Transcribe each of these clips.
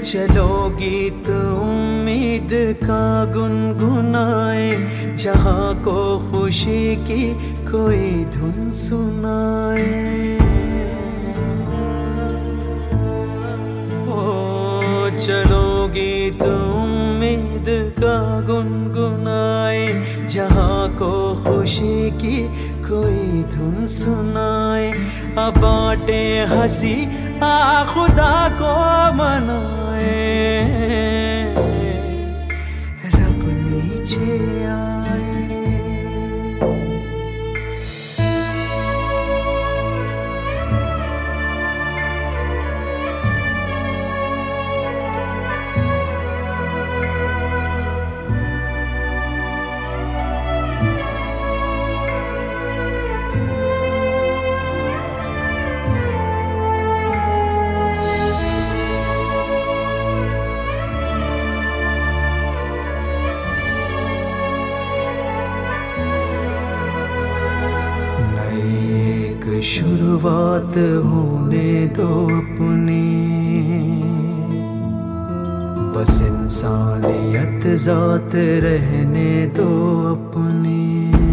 चलो गीत उम्मीद का गुनगुनाए, जहाँ को खुशी की कोई धुन सुनाए। ओ चलो गीत उम्मीद का गुनगुनाए, जहाँ को खुशी की कोई धुन सुनाए। अब बाटे हंसी आ खुदा को मनाए, रब नीचे आए। शुरुआत होने दो अपनी, बस इंसानियत जात रहने दो अपनी।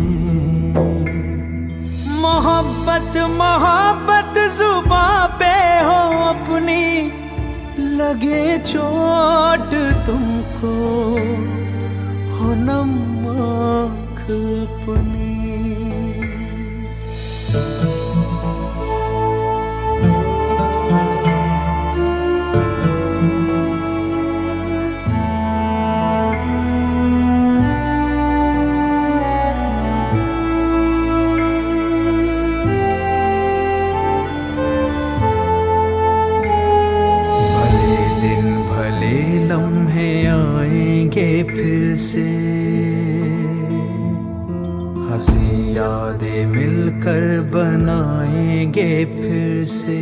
मोहब्बत मोहब्बत जुबां पे हो अपनी, लगे चोट तुमको हो नम आँख अपनी। लम्हे आएंगे फिर से, हंसी यादें मिलकर बनाएंगे फिर से।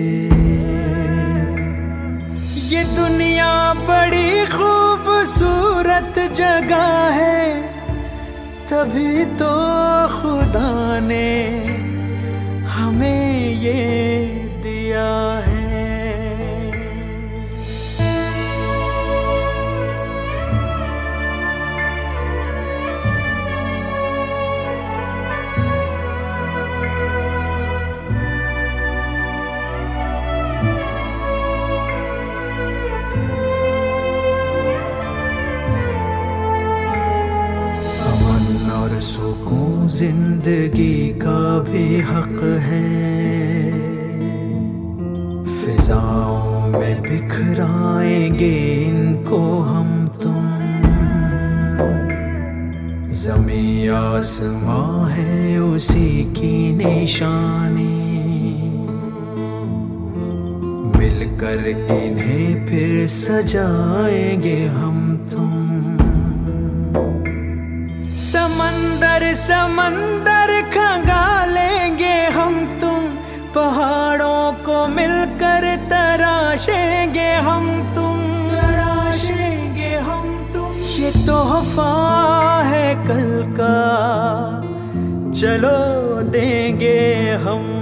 ये दुनिया बड़ी खूबसूरत जगह है, तभी तो खुदा ने हमें ये दिया है। सुकून जिंदगी का भी हक है, फिजाओं में बिखराएंगे इनको हम तुम। ज़मीं आसमां है उसी की निशानी, मिलकर इन्हें फिर सजाएंगे हम तुम। समंदर समंदर खंगालेंगे हम तुम, पहाड़ों को मिलकर तराशेंगे हम तुम, तराशेंगे हम तुम। ये तोहफा है कल का, चलो देंगे हम